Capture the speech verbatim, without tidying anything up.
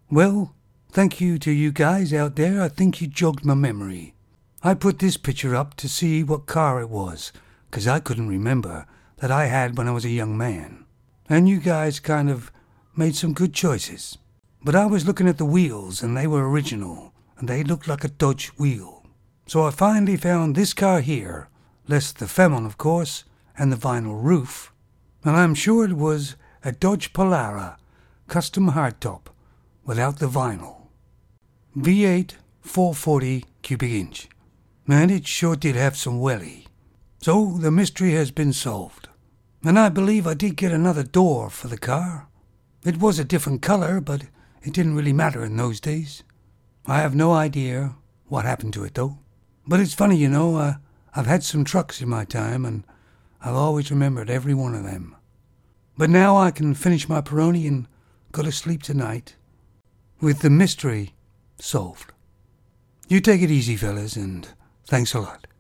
Well, thank you to you guys out there. I think you jogged my memory. I put this picture up to see what car it was, 'cause I couldn't remember that I had when I was a young man. And you guys kind of made some good choices. But I was looking at the wheels, and they were original, and they looked like a Dodge wheel. So I finally found this car here, less the Fairmont, of course, and the vinyl roof. And I'm sure it was a Dodge Polara, custom hardtop, without the vinyl. V eight, four forty cubic inch. And it sure did have some welly. So the mystery has been solved. And I believe I did get another door for the car. It was a different color, but it didn't really matter in those days. I have no idea what happened to it, though. But it's funny, you know, uh, I've had some trucks in my time, and I've always remembered every one of them. But now I can finish my Peroni and go to sleep tonight with the mystery solved. You take it easy, fellas, and thanks a lot.